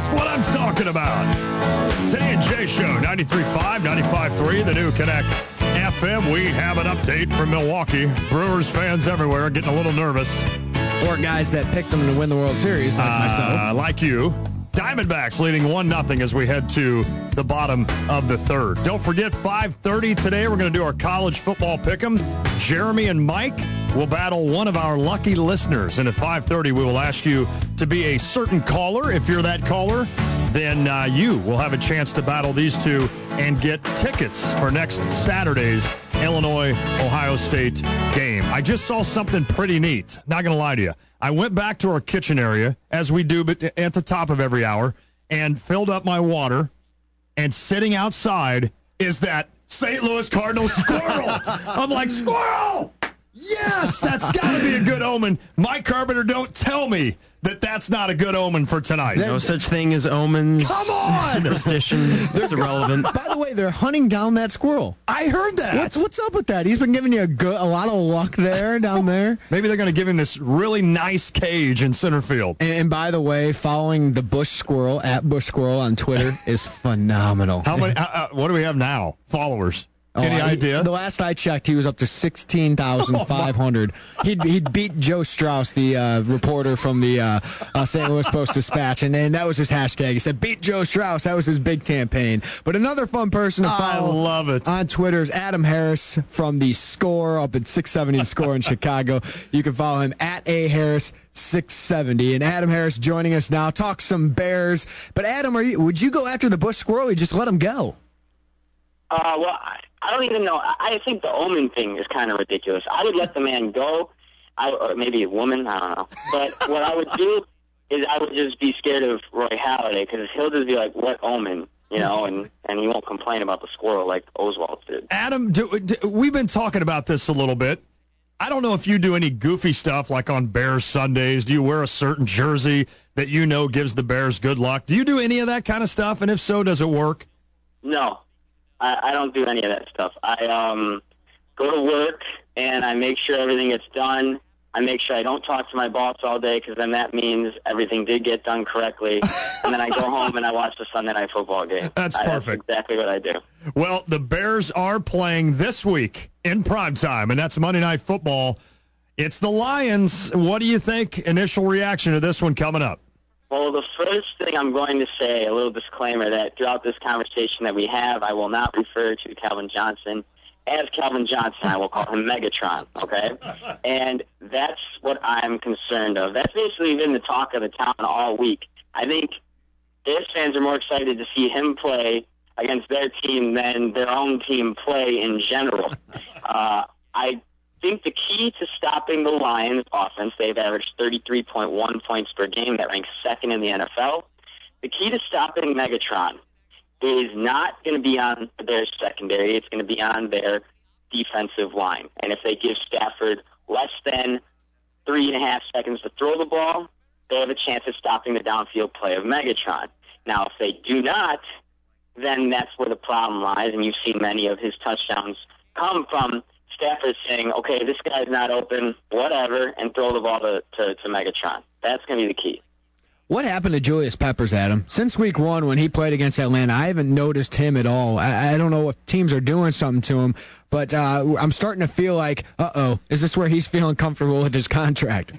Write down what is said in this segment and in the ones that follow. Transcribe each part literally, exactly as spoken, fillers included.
That's what I'm talking about. Tay and Jay Show, ninety-three point five, ninety-five point three, the new Connect F M. We have an update from Milwaukee. Brewers fans everywhere getting a little nervous. Or guys that picked them to win the World Series, like uh, myself. Like you. Diamondbacks leading one nothing as we head to the bottom of the third. Don't forget, five thirty today, we're going to do our college football pick'em. Jeremy and Mike will battle one of our lucky listeners. And at five thirty, we will ask you to be a certain caller. If you're that caller, then uh, you will have a chance to battle these two and get tickets for next Saturday's Illinois-Ohio State game. I just saw something pretty neat. Not going to lie to you. I went back to our kitchen area, as we do but at the top of every hour, and filled up my water, and sitting outside is that Saint Louis Cardinals squirrel. I'm like, squirrel! Yes, that's got to be a good omen. Mike Carpenter, don't tell me that that's not a good omen for tonight. No such thing as omens. Come on! Superstition. It's irrelevant. By the way, they're hunting down that squirrel. I heard that. What's what's up with that? He's been giving you a, good, a lot of luck there, down there. Maybe they're going to give him this really nice cage in center field. And, and by the way, following the Bush Squirrel, at Bush Squirrel on Twitter, is phenomenal. How many? Uh, uh, what do we have now? Followers? Oh, Any idea? The last I checked, he was up to sixteen thousand five hundred. Oh, he'd, he'd beat Joe Strauss, the uh, reporter from the uh, uh, Saint Louis Post-Dispatch, and, and that was his hashtag. He said, beat Joe Strauss. That was his big campaign. But another fun person to follow I love it. on Twitter is Adam Harris from the Score up at six seventy The Score in Chicago. You can follow him at A Harris six seventy. And Adam Harris joining us now. Talk some Bears. But Adam, are you, would you go after the Bush Squirrel or you just let him go? Uh, well, I, I don't even know. I think the omen thing is kind of ridiculous. I would let the man go, I, or maybe a woman, I don't know. But what I would do is I would just be scared of Roy Halladay because he'll just be like, what omen? You know, and, and he won't complain about the squirrel like Oswald did. Adam, do, do, we've been talking about this a little bit. I don't know if you do any goofy stuff like on Bears Sundays. Do you wear a certain jersey that you know gives the Bears good luck? Do you do any of that kind of stuff? And if so, does it work? No. I, I don't do any of that stuff. I um, go to work, and I make sure everything gets done. I make sure I don't talk to my boss all day because then that means everything did get done correctly. And then I go home and I watch the Sunday Night Football game. That's I, perfect. That's exactly what I do. Well, the Bears are playing this week in primetime, and that's Monday Night Football. It's the Lions. What do you think? Initial reaction to this one coming up? Well, the first thing I'm going to say, a little disclaimer, that throughout this conversation that we have, I will not refer to Calvin Johnson as Calvin Johnson. I will call him Megatron, okay? And that's what I'm concerned of. That's basically been the talk of the town all week. I think Bears fans are more excited to see him play against their team than their own team play in general. Uh, I think the key to stopping the Lions offense, they've averaged thirty-three point one points per game. That ranks second in the N F L. The key to stopping Megatron is not going to be on their secondary. It's going to be on their defensive line. And if they give Stafford less than three and a half seconds to throw the ball, they have a chance of stopping the downfield play of Megatron. Now, if they do not, then that's where the problem lies. And you've seen many of his touchdowns come from Stafford saying, okay, this guy's not open, whatever, and throw the ball to, to, to Megatron. That's going to be the key. What happened to Julius Peppers, Adam? Since week one when he played against Atlanta, I haven't noticed him at all. I, I don't know if teams are doing something to him, but uh, I'm starting to feel like, uh-oh, is this where he's feeling comfortable with his contract?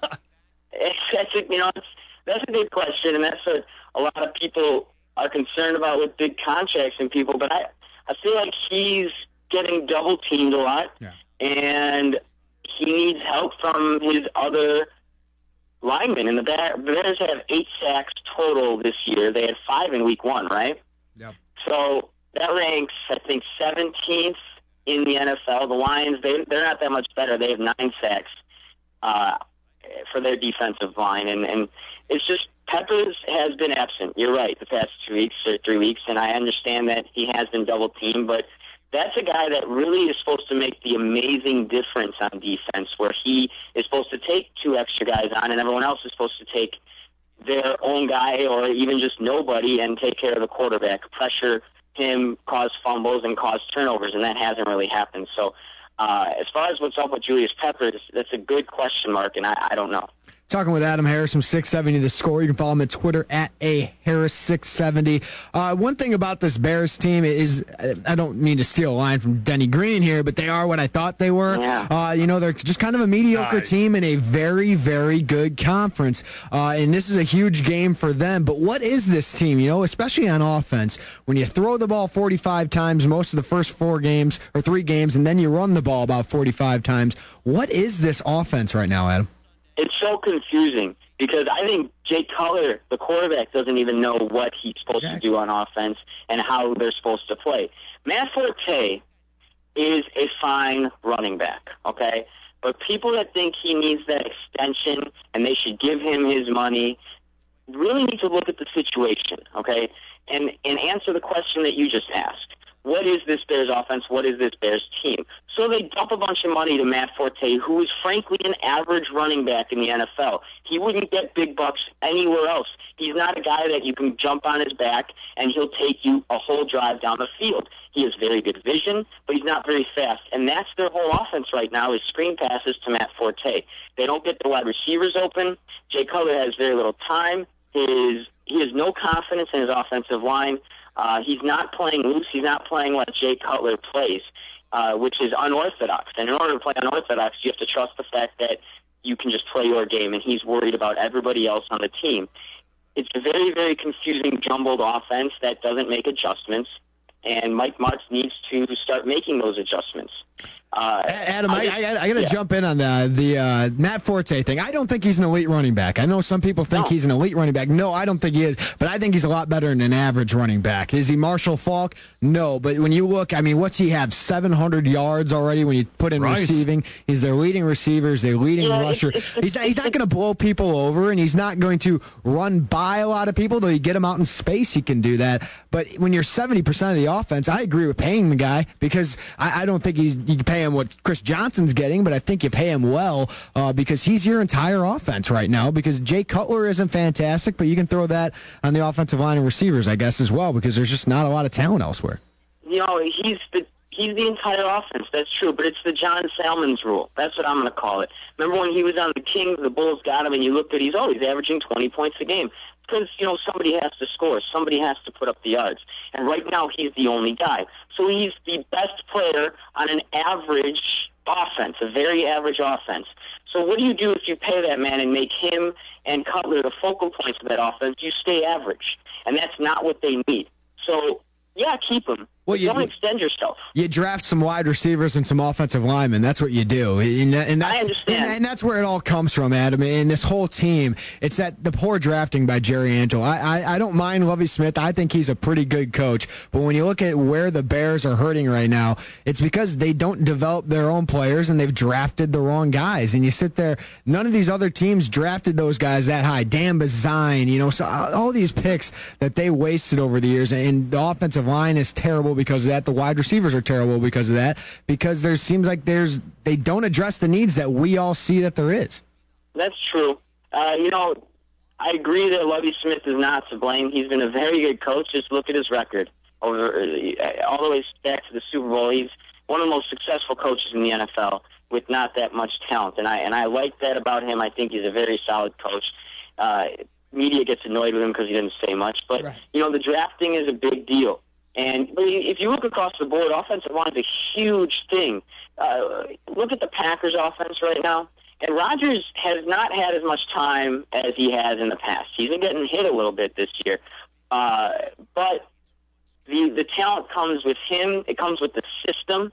it's, that's, a, you know, it's, that's a good question, and that's what a lot of people are concerned about with big contracts and people, but I, I feel like he's getting double-teamed a lot, yeah. and he needs help from his other linemen. And the Bears have eight sacks total this year. They had five in week one, right? Yep. So that ranks, I think, seventeenth in the N F L. The Lions, they, they're not that much better. They have nine sacks uh, for their defensive line. And, and it's just Peppers has been absent. You're right, the past two weeks or three weeks, and I understand that he has been double-teamed, but that's a guy that really is supposed to make the amazing difference on defense, where he is supposed to take two extra guys on and everyone else is supposed to take their own guy or even just nobody and take care of the quarterback, pressure him, cause fumbles, and cause turnovers, and that hasn't really happened. So uh, as far as what's up with Julius Peppers, that's a good question mark, and I, I don't know. Talking with Adam Harris from six seventy The Score. You can follow him on Twitter at A Harris six seventy. Uh, one thing about this Bears team is, I don't mean to steal a line from Denny Green here, but they are what I thought they were. Yeah. Uh, you know, they're just kind of a mediocre Nice. team in a very, very good conference. Uh, and this is a huge game for them. But what is this team, you know, especially on offense? When you throw the ball forty-five times most of the first four games or three games, and then you run the ball about forty-five times, what is this offense right now, Adam? It's so confusing because I think Jay Cutler, the quarterback, doesn't even know what he's supposed Exactly. to do on offense and how they're supposed to play. Matt Forte is a fine running back, okay? But people that think he needs that extension and they should give him his money really need to look at the situation, okay, and, and answer the question that you just asked. What is this Bears offense? What is this Bears team? So they dump a bunch of money to Matt Forte, who is frankly an average running back in the N F L. He wouldn't get big bucks anywhere else. He's not a guy that you can jump on his back and he'll take you a whole drive down the field. He has very good vision, but he's not very fast. And that's their whole offense right now is screen passes to Matt Forte. They don't get the wide receivers open. Jay Cutler has very little time. His, he has no confidence in his offensive line. Uh, he's not playing loose. He's not playing like Jay Cutler plays, uh, which is unorthodox. And in order to play unorthodox, you have to trust the fact that you can just play your game, and he's worried about everybody else on the team. It's a very, very confusing, jumbled offense that doesn't make adjustments, and Mike Martz needs to start making those adjustments. Uh, Adam, I, just- I, I, I got to yeah. jump in on the the uh, Matt Forte thing. I don't think he's an elite running back. I know some people think No. he's an elite running back. No, I don't think he is, but I think he's a lot better than an average running back. Is he Marshall Faulk? No, but when you look, I mean, what's he have? seven hundred yards already when you put in Right. receiving. He's their leading receiver, he's their leading Yeah, rusher. it's- it's- he's not, he's not going to blow people over, and he's not going to run by a lot of people, though you get him out in space, he can do that. But when you're seventy percent of the offense, I agree with paying the guy because I, I don't think he's you can pay him what Chris Johnson's getting, but I think you pay him well uh, because he's your entire offense right now because Jay Cutler isn't fantastic, but you can throw that on the offensive line and receivers, I guess, as well because there's just not a lot of talent elsewhere. You know, he's the he's the entire offense. That's true, but it's the John Salmons rule. That's what I'm going to call it. Remember when he was on the Kings, the Bulls got him, and you looked at he's oh he's averaging twenty points a game because you know somebody has to score, somebody has to put up the yards, and right now he's the only guy. So he's the best player on an average offense, a very average offense. So what do you do if you pay that man and make him and Cutler the focal points of that offense? You stay average, and that's not what they need. So yeah, keep him. Well, you- Don't extend yourself. You draft some wide receivers and some offensive linemen. That's what you do. And, that- and that's, I understand. And, and that's where it all comes from, Adam. And this whole team, it's that the poor drafting by Jerry Angelo. I, I, I don't mind Lovie Smith. I think he's a pretty good coach. But when you look at where the Bears are hurting right now, it's because they don't develop their own players and they've drafted the wrong guys. And you sit there, none of these other teams drafted those guys that high. Dan Bazine, you know, so all these picks that they wasted over the years. And the offensive line is terrible because of that. The wide receivers are terrible because of that. Because there seems like there's they don't address the needs that we all see that there is. That's true. Uh, you know, I agree that Lovie Smith is not to blame. He's been a very good coach. Just look at his record over uh, all the way back to the Super Bowl. He's one of the most successful coaches in the N F L with not that much talent, and I and I like that about him. I think he's a very solid coach. Uh, media gets annoyed with him because he didn't say much, but Right. you know, the drafting is a big deal. And if you look across the board, offensive line is a huge thing. Uh, look at the Packers' offense right now. And Rodgers has not had as much time as he has in the past. He's been getting hit a little bit this year. Uh, but the the talent comes with him. It comes with the system.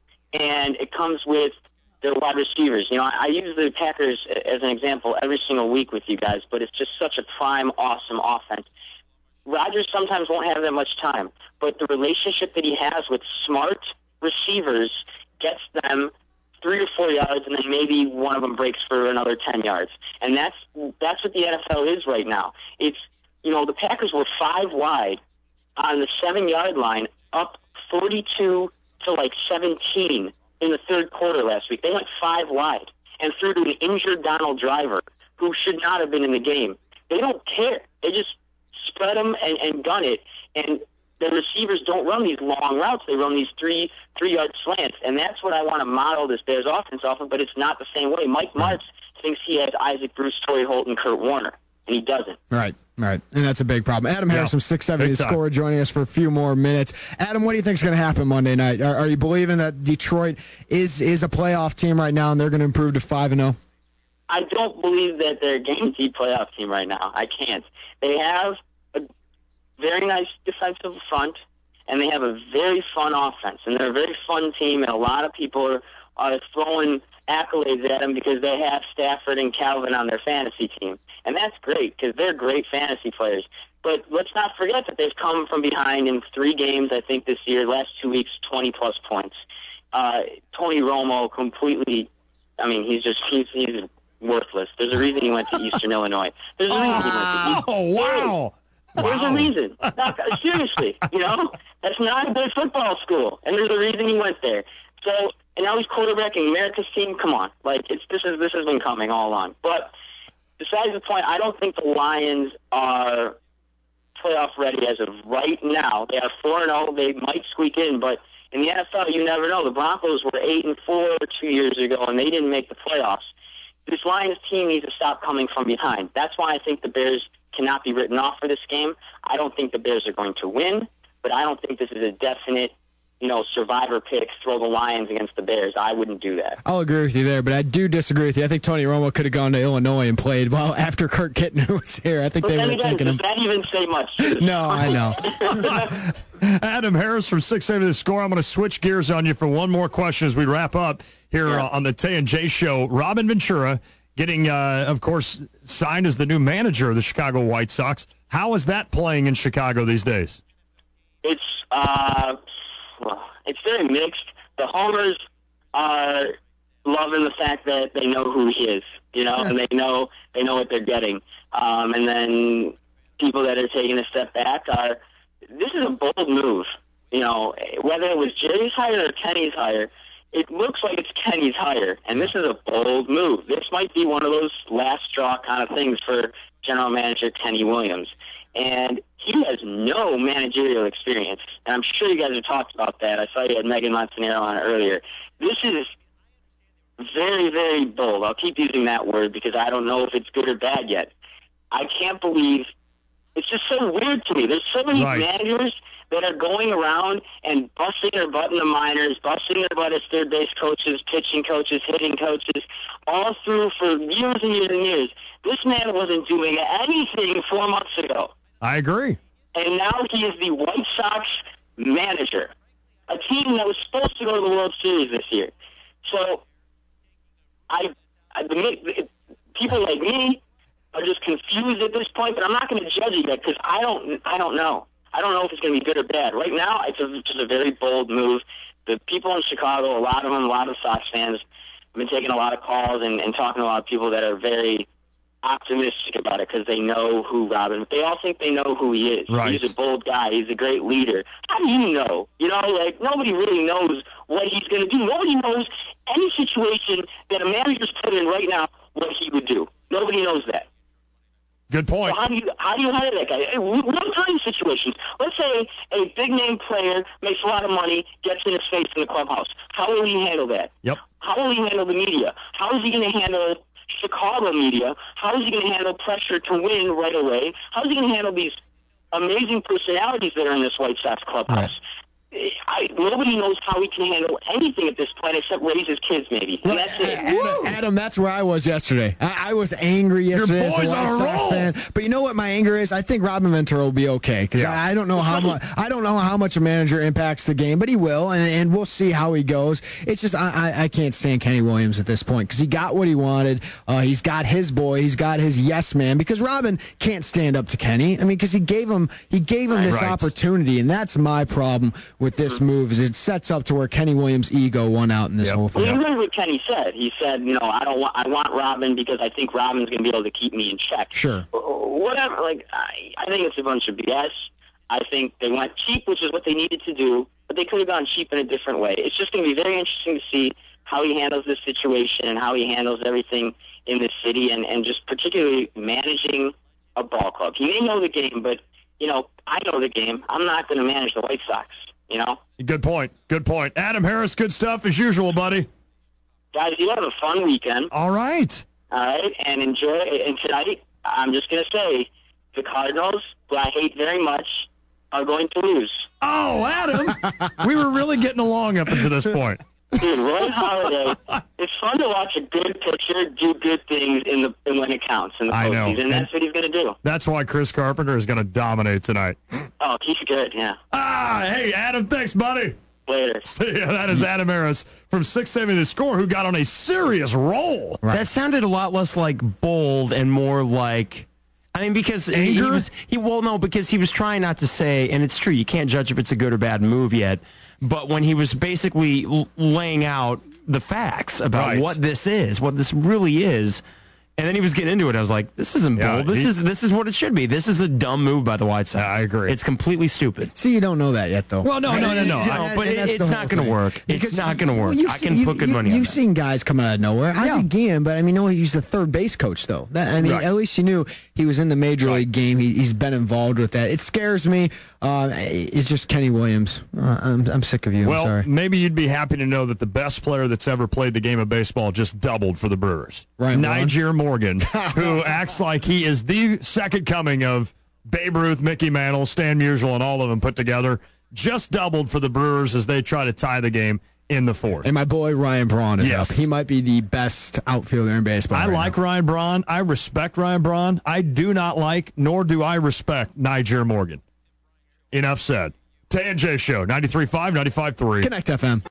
And it comes with their wide receivers. You know, I, I use the Packers as an example every single week with you guys, but it's just such a prime, awesome offense. Rodgers sometimes won't have that much time, but the relationship that he has with smart receivers gets them three or four yards, and then maybe one of them breaks for another ten yards. And that's that's what the N F L is right now. It's, you know, the Packers were five wide on the seven-yard line, up forty-two to like seventeen in the third quarter last week. They went five wide and threw to an injured Donald Driver who should not have been in the game. They don't care. They just spread them and, and gun it. And the receivers don't run these long routes. They run these three three-yard slants, and that's what I want to model this Bears offense off of, but it's not the same way. Mike Martz thinks he has Isaac Bruce, Torrey Holt, and Kurt Warner, and he doesn't. Right, right, and that's a big problem. Adam Harris Yeah, from six seventy big The time. Score joining us for a few more minutes. Adam, what do you think is going to happen Monday night? Are, are you believing that Detroit is is a playoff team right now and they're going to improve to five and oh? I don't believe that they're a guaranteed playoff team right now. I can't. They have a very nice defensive front, and they have a very fun offense, and they're a very fun team, and a lot of people are, are throwing accolades at them because they have Stafford and Calvin on their fantasy team. And that's great because they're great fantasy players. But let's not forget that they've come from behind in three games, I think, this year, last two weeks, twenty-plus points. Uh, Tony Romo completely, I mean, he's just, he's, he's worthless. There's a reason he went to Eastern Illinois. There's a reason he went to Eastern Oh, wow. There's Wow. a reason. Not, seriously, you know? That's not a good football school, and there's a reason he went there. So, and now he's quarterbacking America's team. Come on. Like, it's this is this has been coming all along. But besides the point, I don't think the Lions are playoff ready as of right now. They are four and oh. They might squeak in, but in the N F L, you never know. The Broncos were eight and four two years ago, and they didn't make the playoffs. This Lions team needs to stop coming from behind. That's why I think the Bears cannot be written off for this game. I don't think the Bears are going to win, but I don't think this is a definite, you know, survivor pick, throw the Lions against the Bears. I wouldn't do that. I'll agree with you there, but I do disagree with you. I think Tony Romo could have gone to Illinois and played well after Kirk Kitten was here. I think But they then would have again, taken does him. that even say much? No, I know. Adam Harris from six seventy The Score. I'm going to switch gears on you for one more question as we wrap up here Yeah. uh, on the Tay and Jay Show. Robin Ventura getting, uh, of course, signed as the new manager of the Chicago White Sox. How is that playing in Chicago these days? It's uh, well, it's very mixed. The homers are loving the fact that they know who he is, you know, and they know they know what they're getting. Um, and then people that are taking a step back are. This is a bold move, you know. Whether it was Jerry's hire or Kenny's hire, it looks like it's Kenny's hire, and this is a bold move. This might be one of those last straw kind of things for General Manager Kenny Williams. And he has no managerial experience. And I'm sure you guys have talked about that. I saw you had Megan Montanaro on earlier. This is very, very bold. I'll keep using that word because I don't know if it's good or bad yet. I can't believe it's just so weird to me. There's so many Right. managers that are going around and busting their butt in the minors, busting their butt as third base coaches, pitching coaches, hitting coaches, all through for years and years and years. This man wasn't doing anything four months ago. I agree. And now he is the White Sox manager, a team that was supposed to go to the World Series this year. So, I, I the, the, people like me are just confused at this point, but I'm not going to judge it yet because I don't, I don't know. I don't know if it's going to be good or bad. Right now, it's a, just a very bold move. The people in Chicago, a lot of them, a lot of Sox fans, have been taking a lot of calls and, and talking to a lot of people that are very optimistic about it because they know who Robin. They all think they know who he is. Right. He's a bold guy. He's a great leader. How do you know? You know, like nobody really knows what he's going to do. Nobody knows any situation that a manager's put in right now what he would do. Nobody knows that. Good point. So how do you how do you hire that guy? One-time situations. Let's say a big-name player makes a lot of money, gets in his face in the clubhouse. How will he handle that? Yep. How will he handle the media? How is he going to handle Chicago media? How is he going to handle pressure to win right away? How is he going to handle these amazing personalities that are in this White Sox clubhouse? I, nobody knows how he can handle anything at this point except raise his kids, maybe. And that's it. Adam, Adam, that's where I was yesterday. I, I was angry yesterday. boy's as a on White a Sox roll. fan. But you know what my anger is? I think Robin Ventura will be okay because Yeah. I, I don't know how much. I don't know how much a manager impacts the game, but he will, and, and we'll see how he goes. It's just I, I, I can't stand Kenny Williams at this point because he got what he wanted. Uh, he's got his boy. He's got his yes man. Because Robin can't stand up to Kenny. I mean, because he gave him he gave him this Right. opportunity, and that's my problem with this move. Is it sets up to where Kenny Williams' ego won out in this Yep. whole Well, thing. you heard what Kenny said. He said, you know, I don't want, I want Robin because I think Robin's going to be able to keep me in check. Sure. Whatever. Like, I, I think it's a bunch of B S. I think they went cheap, which is what they needed to do, but they could have gone cheap in a different way. It's just going to be very interesting to see how he handles this situation and how he handles everything in this city and, and just particularly managing a ball club. He may know the game, but you know, I know the game. I'm not going to manage the White Sox, you know? Good point. Good point. Adam Harris, good stuff as usual, buddy. Guys, you have a fun weekend. All right. All right, and enjoy. And tonight, I'm just going to say, the Cardinals, who I hate very much, are going to lose. Oh, Adam, we were really getting along up until this point. Dude, Roy Halladay, it's fun to watch a good pitcher do good things in the in when it counts in the I know. postseason, and that's what he's going to do. That's why Chris Carpenter is going to dominate tonight. Oh, he's good, yeah. Ah, hey, Adam, thanks, buddy. Later. Yeah, that is Adam Harris from six seventy The Score, who got on a serious roll. Right. That sounded a lot less like bold and more like, I mean, because he, he Anger? was, he, well, no, because he was trying not to say, and it's true, you can't judge if it's a good or bad move yet, but when he was basically l- laying out the facts about Right. what this is, what this really is, and then he was getting into it, I was like, this isn't Yeah, bold. This he- is this is what it should be. This is a dumb move by the White Sox. Yeah, I agree. It's completely stupid. See, you don't know that yet, though. Well, no, no, no, no. No, I- but and it, that's it's the not whole going to thing. work. It's Because not going to work. well, you've I seen- can you- put good you- money on You've that. seen guys come out of nowhere. Yeah. Isaac Guillen, but I mean, no, he's the third base coach, though. That, I mean, Right. at least you knew he was in the major league game. He, he's been involved with that. It scares me. Uh, it's just Kenny Williams. Uh, I'm, I'm sick of you. Well, I'm sorry. maybe you'd be happy to know that the best player that's ever played the game of baseball just doubled for the Brewers. Ryan Braun? Niger Morgan, who acts like he is the second coming of Babe Ruth, Mickey Mantle, Stan Musial, and all of them put together, just doubled for the Brewers as they try to tie the game in the fourth. And my boy Ryan Braun is Yes. up. He might be the best outfielder in baseball. I right like now. Ryan Braun. I respect Ryan Braun. I do not like, nor do I respect Niger Morgan. Enough said. Tay and Jay Show, ninety-three point five, ninety-five point three. Connect F M.